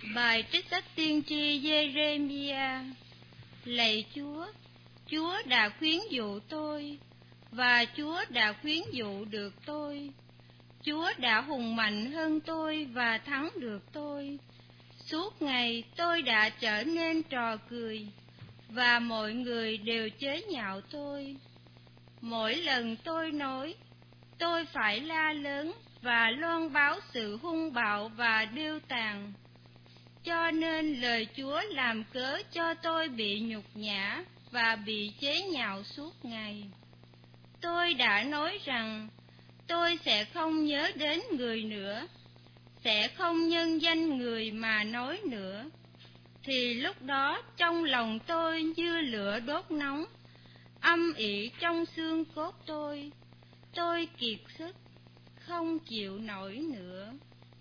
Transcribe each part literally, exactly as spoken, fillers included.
Bài trích sách tiên tri Giê-rê-mi-a. Lạy Chúa, Chúa đã khuyến dụ tôi, và Chúa đã khuyến dụ được tôi. Chúa đã hùng mạnh hơn tôi và thắng được tôi. Suốt ngày tôi đã trở nên trò cười, và mọi người đều chế nhạo tôi. Mỗi lần tôi nói, tôi phải la lớn và loan báo sự hung bạo và điêu tàn. Cho nên lời Chúa làm cớ cho tôi bị nhục nhã và bị chế nhạo suốt ngày. Tôi đã nói rằng tôi sẽ không nhớ đến người nữa, sẽ không nhân danh người mà nói nữa. Thì lúc đó trong lòng tôi như lửa đốt nóng, âm ỉ trong xương cốt tôi. Tôi kiệt sức, không chịu nổi nữa.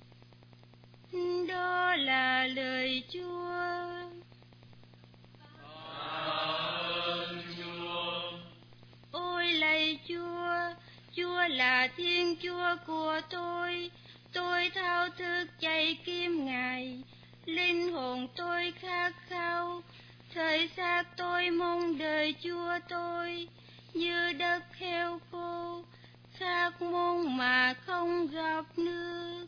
Đó là lời Chúa. Ơn Chúa. Ôi lạy Chúa, Chúa là Thiên Chúa của tôi. Tôi thao thức chạy kiếm Ngài, linh hồn tôi khát khao, thời xác tôi mong đợi Chúa tôi, như đất heo khô, khát mong mà không gặp nước.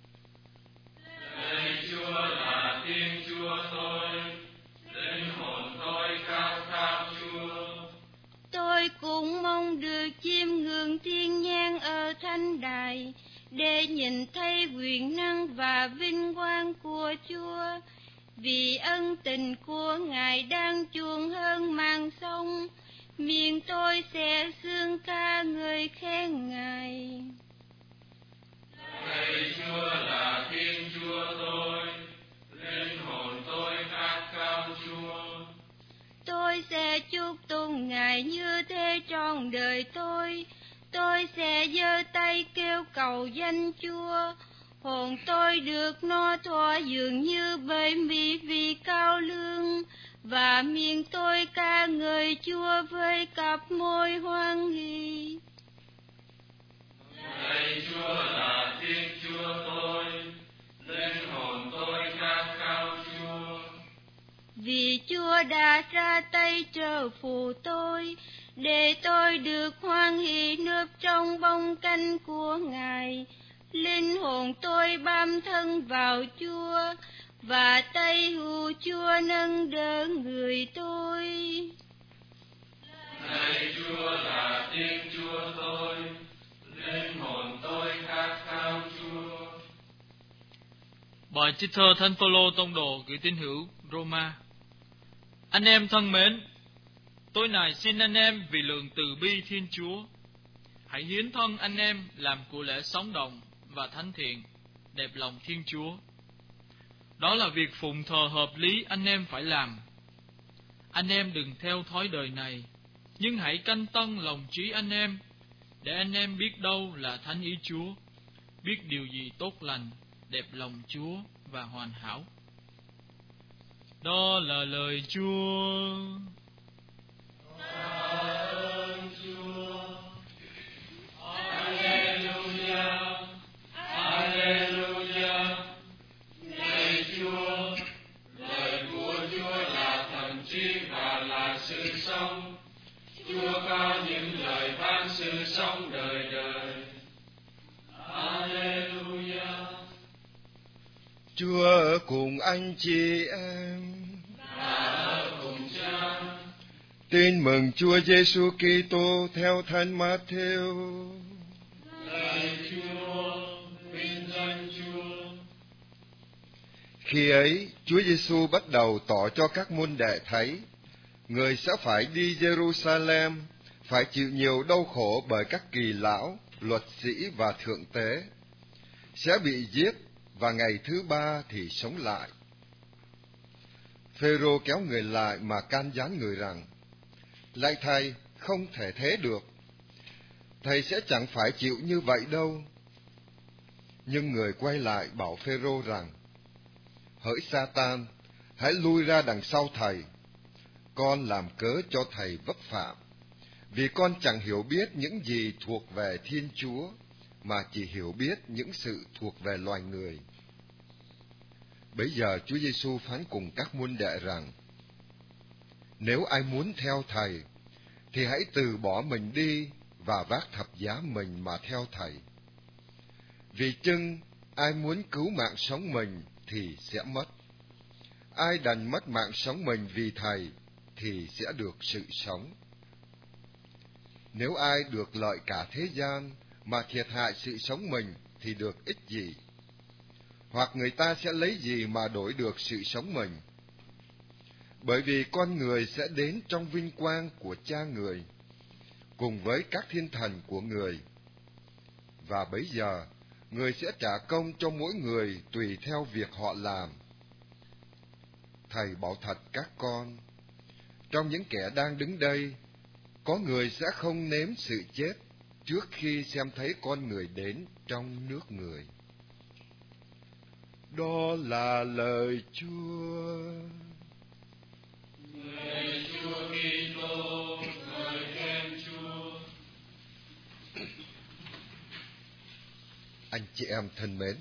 Lạy Chúa là Thiên Chúa tôi, linh hồn tôi khao khao Chúa. Tôi cũng mong được chiêm ngưỡng thiên nhang ở thánh đài, để nhìn thấy quyền năng và vinh quang của Chúa. Vì ân tình của Ngài đang chuông hơn màn sông, miệng tôi sẽ xưng ca người khen Ngài. Lạy Chúa là Thiên Chúa tôi, linh hồn tôi khát khao Chúa. Tôi sẽ chúc tụng Ngài như thế trọn đời tôi. Tôi sẽ giơ tay kêu cầu danh Chúa. Hồn tôi được no thỏa dường như bởi mỹ vị cao lương, và miệng tôi ca ngợi Chúa với cặp môi hoan hỉ. Lạy Chúa là Thiên Chúa tôi, linh hồn tôi khát khao Chúa. Vì Chúa đã ra tay trợ phù tôi, để tôi được hoan hỉ núp trong bóng cánh của Ngài. Linh hồn tôi bám thân vào Chúa, và tay hữu Chúa nâng đỡ người tôi. Lạy Chúa là Thiên Chúa tôi, linh hồn tôi khát khao Chúa. Bài trích thơ Thánh Phaolô tông đồ gửi tín hữu Roma. Anh em thân mến, tôi này xin anh em vì lượng từ bi Thiên Chúa, hãy hiến thân anh em làm của lễ sống động và thánh thiện, đẹp lòng Thiên Chúa. Đó là việc phụng thờ hợp lý anh em phải làm. Anh em đừng theo thói đời này, nhưng hãy canh tân lòng trí anh em, để anh em biết đâu là thánh ý Chúa, biết điều gì tốt lành, đẹp lòng Chúa và hoàn hảo. Đó là lời Chúa. Ơn Chúa. Alleluia, Alleluia. Lạy Chúa, lời của Chúa là thần trí và là sự sống. Chúa có những lời ban sự sống đời đời. Alleluia. Chúa ở cùng anh chị em. Và ở cùng Cha. Tin mừng Chúa Giêsu Kitô theo Thánh Matthew. Lạy Chúa, vinh danh Chúa. Khi ấy, Chúa Giêsu bắt đầu tỏ cho các môn đệ thấy, người sẽ phải đi Jerusalem, phải chịu nhiều đau khổ bởi các kỳ lão, luật sĩ và thượng tế, sẽ bị giết và ngày thứ ba thì sống lại. Phêrô kéo người lại mà can gián người rằng, lạy thầy, không thể thế được. Thầy sẽ chẳng phải chịu như vậy đâu. Nhưng người quay lại bảo Phêrô rằng, hỡi Sa-tan, hãy lui ra đằng sau thầy. Con làm cớ cho thầy vấp phạm, vì con chẳng hiểu biết những gì thuộc về Thiên Chúa, mà chỉ hiểu biết những sự thuộc về loài người. Bấy giờ Chúa Giêsu phán cùng các môn đệ rằng: Nếu ai muốn theo Thầy, thì hãy từ bỏ mình đi và vác thập giá mình mà theo Thầy. Vì chưng ai muốn cứu mạng sống mình thì sẽ mất. Ai đành mất mạng sống mình vì Thầy thì sẽ được sự sống. Nếu ai được lợi cả thế gian mà thiệt hại sự sống mình thì được ích gì? Hoặc người ta sẽ lấy gì mà đổi được sự sống mình? Bởi vì con người sẽ đến trong vinh quang của Cha người, cùng với các thiên thần của người. Và bấy giờ, người sẽ trả công cho mỗi người tùy theo việc họ làm. Thầy bảo thật các con, trong những kẻ đang đứng đây, có người sẽ không nếm sự chết trước khi xem thấy con người đến trong nước người. Đó là lời Chúa. Lời Chúa Kitô, lời khen Chúa. Anh chị em thân mến,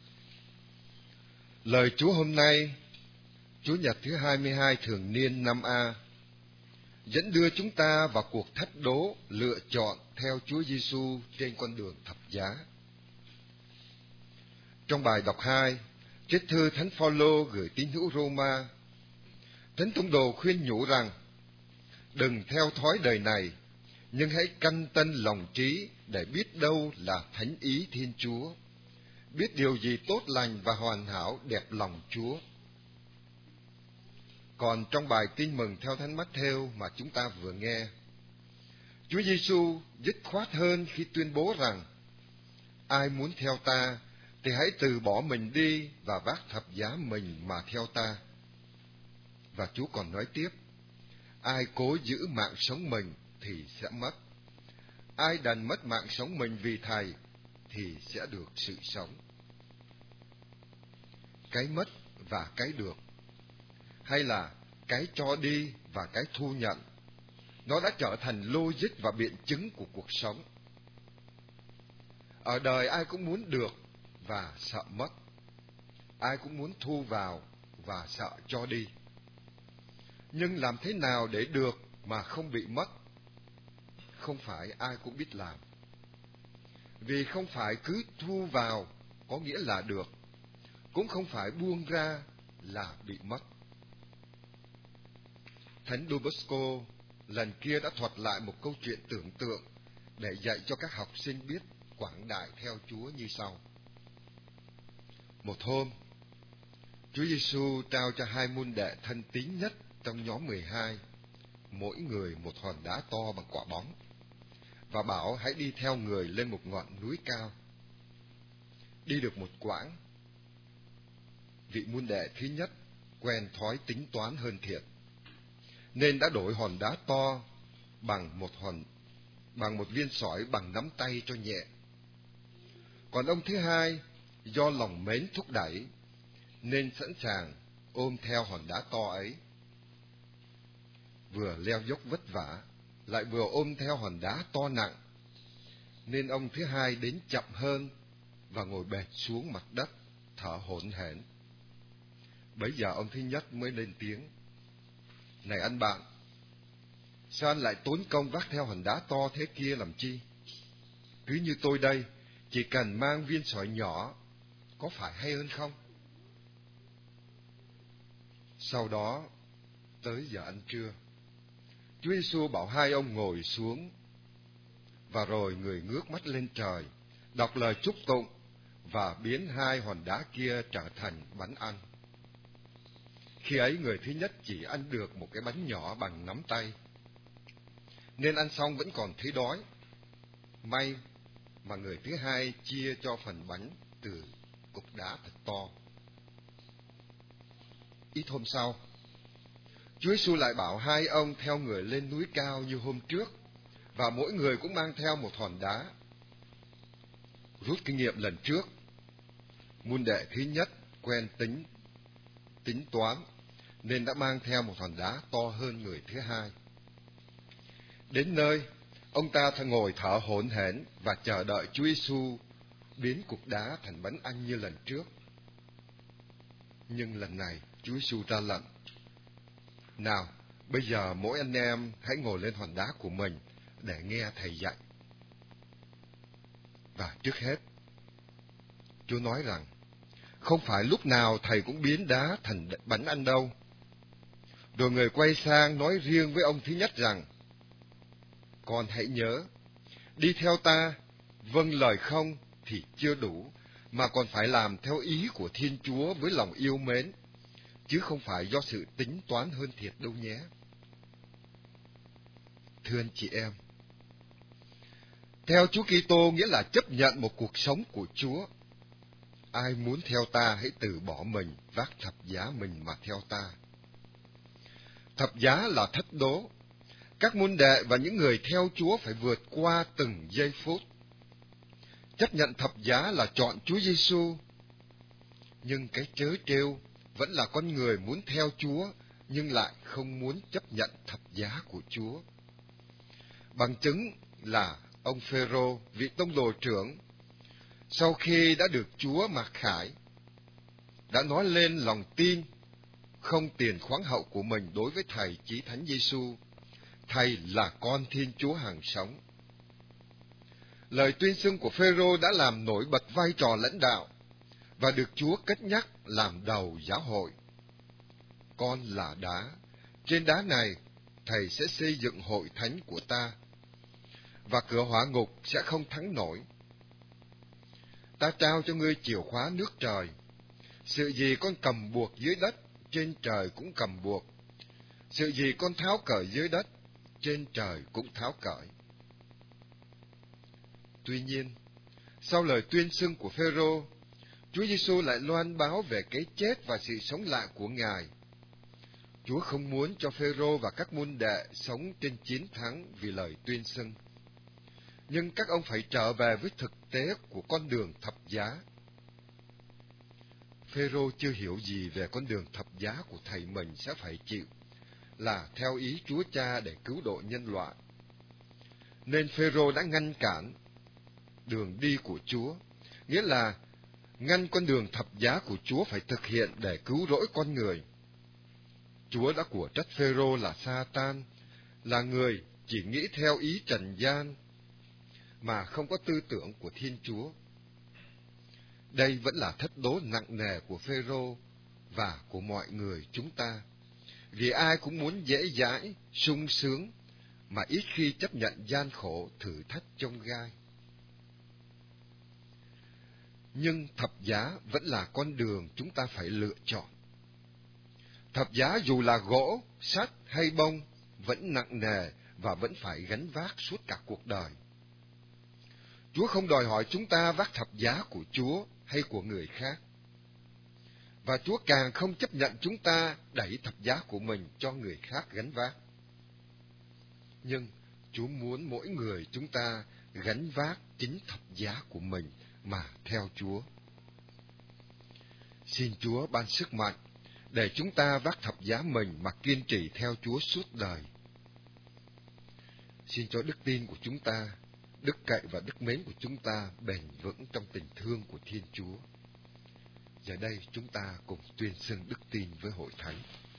lời Chúa hôm nay, Chủ nhật thứ hai mươi hai thường niên năm A, dẫn đưa chúng ta vào cuộc thách đố lựa chọn theo Chúa Giêsu trên con đường thập giá. Trong bài đọc hai, trích thư Thánh Phaolô gửi tín hữu Roma, Thánh Tông Đồ khuyên nhủ rằng: đừng theo thói đời này, nhưng hãy căn tân lòng trí để biết đâu là thánh ý Thiên Chúa, biết điều gì tốt lành và hoàn hảo đẹp lòng Chúa. Còn trong bài Tin mừng theo Thánh Mát-thêu mà chúng ta vừa nghe, Chúa Giêsu dứt khoát hơn khi tuyên bố rằng: ai muốn theo ta thì hãy từ bỏ mình đi và vác thập giá mình mà theo ta. Và Chúa còn nói tiếp: ai cố giữ mạng sống mình thì sẽ mất. Ai đành mất mạng sống mình vì Thầy thì sẽ được sự sống. Cái mất và cái được, hay là cái cho đi và cái thu nhận, nó đã trở thành logic và biện chứng của cuộc sống. Ở đời ai cũng muốn được và sợ mất. Ai cũng muốn thu vào và sợ cho đi. Nhưng làm thế nào để được mà không bị mất? Không phải ai cũng biết làm. Vì không phải cứ thu vào có nghĩa là được, cũng không phải buông ra là bị mất. Thánh Don Bosco lần kia đã thuật lại một câu chuyện tưởng tượng để dạy cho các học sinh biết quảng đại theo Chúa như sau. Một hôm, Chúa Giêsu trao cho hai môn đệ thân tín nhất trong nhóm mười hai, mỗi người một hòn đá to bằng quả bóng, và bảo hãy đi theo người lên một ngọn núi cao. Đi được một quãng, vị môn đệ thứ nhất quen thói tính toán hơn thiệt, nên đã đổi hòn đá to bằng một hòn bằng một viên sỏi bằng nắm tay cho nhẹ. Còn ông thứ hai, do lòng mến thúc đẩy, nên sẵn sàng ôm theo hòn đá to ấy. Vừa leo dốc vất vả, lại vừa ôm theo hòn đá to nặng, nên ông thứ hai đến chậm hơn và ngồi bệt xuống mặt đất, thở hổn hển. Bấy giờ ông thứ nhất mới lên tiếng: này anh bạn, sao anh lại tốn công vác theo hòn đá to thế kia làm chi? Cứ như tôi đây, chỉ cần mang viên sỏi nhỏ, có phải hay hơn không? Sau đó, tới giờ ăn trưa, Chúa Giêsu bảo hai ông ngồi xuống, và rồi người ngước mắt lên trời, đọc lời chúc tụng và biến hai hòn đá kia trở thành bánh ăn. Khi ấy người thứ nhất chỉ ăn được một cái bánh nhỏ bằng nắm tay, nên ăn xong vẫn còn thấy đói. May mà người thứ hai chia cho phần bánh từ cục đá thật to. Ít hôm sau, Chúa Giêsu lại bảo hai ông theo người lên núi cao như hôm trước, và mỗi người cũng mang theo một hòn đá. Rút kinh nghiệm lần trước, môn đệ thứ nhất quen tính tính toán nên đã mang theo một hòn đá to hơn người thứ hai. Đến nơi, ông ta thà ngồi thở hổn hển và chờ đợi Chúa Giêsu biến cục đá thành bánh ăn như lần trước. Nhưng lần này, Chúa Giêsu ra lệnh: nào, bây giờ mỗi anh em hãy ngồi lên hòn đá của mình để nghe Thầy dạy. Và trước hết, Chúa nói rằng, không phải lúc nào Thầy cũng biến đá thành bánh ăn đâu. Rồi người quay sang nói riêng với ông thứ nhất rằng, con hãy nhớ, đi theo ta, vâng lời không thì chưa đủ, mà còn phải làm theo ý của Thiên Chúa với lòng yêu mến, chứ không phải do sự tính toán hơn thiệt đâu nhé. Thưa anh chị em, theo Chúa Kitô nghĩa là chấp nhận một cuộc sống của Chúa. Ai muốn theo ta hãy từ bỏ mình, vác thập giá mình mà theo ta. Thập giá là thách đố. Các môn đệ và những người theo Chúa phải vượt qua từng giây phút. Chấp nhận thập giá là chọn Chúa Giêsu. Nhưng cái trớ trêu vẫn là con người muốn theo Chúa, nhưng lại không muốn chấp nhận thập giá của Chúa. Bằng chứng là ông Phêrô, vị tông đồ trưởng, sau khi đã được Chúa mặc khải, đã nói lên lòng tin không tiền khoáng hậu của mình đối với Thầy Chí Thánh Giêsu. Thầy là con Thiên Chúa hàng sống. Lời tuyên xưng của Phêrô đã làm nổi bật vai trò lãnh đạo và được Chúa cất nhắc làm đầu giáo hội. Con là đá, trên đá này Thầy sẽ xây dựng hội thánh của ta, và cửa hỏa ngục sẽ không thắng nổi. Ta trao cho ngươi chìa khóa nước trời. Sự gì con cầm buộc dưới đất, trên trời cũng cầm buộc. Sự gì con tháo cởi dưới đất, trên trời cũng tháo cởi. Tuy nhiên, sau lời tuyên xưng của Phêrô, Chúa Giêsu lại loan báo về cái chết và sự sống lại của Ngài. Chúa không muốn cho Phêrô và các môn đệ sống trên chiến thắng vì lời tuyên xưng. Nhưng các ông phải trở về với thực tế của con đường thập giá. Phêrô chưa hiểu gì về con đường thập giá của thầy mình sẽ phải chịu, là theo ý Chúa Cha để cứu độ nhân loại. Nên Phêrô đã ngăn cản đường đi của Chúa, nghĩa là ngăn con đường thập giá của Chúa phải thực hiện để cứu rỗi con người. Chúa đã của trách Phêrô là Sa-tan, là người chỉ nghĩ theo ý trần gian, mà không có tư tưởng của Thiên Chúa. Đây vẫn là thách đố nặng nề của Phêrô và của mọi người chúng ta, vì ai cũng muốn dễ dãi, sung sướng, mà ít khi chấp nhận gian khổ, thử thách chông gai. Nhưng thập giá vẫn là con đường chúng ta phải lựa chọn. Thập giá dù là gỗ, sắt hay bông, vẫn nặng nề và vẫn phải gánh vác suốt cả cuộc đời. Chúa không đòi hỏi chúng ta vác thập giá của Chúa hay của người khác. Và Chúa càng không chấp nhận chúng ta đẩy thập giá của mình cho người khác gánh vác. Nhưng Chúa muốn mỗi người chúng ta gánh vác chính thập giá của mình mà theo Chúa. Xin Chúa ban sức mạnh để chúng ta vác thập giá mình mà kiên trì theo Chúa suốt đời. Xin cho đức tin của chúng ta, đức cậy và đức mến của chúng ta bền vững trong tình thương của Thiên Chúa. Giờ đây chúng ta cùng tuyên xưng đức tin với hội thánh.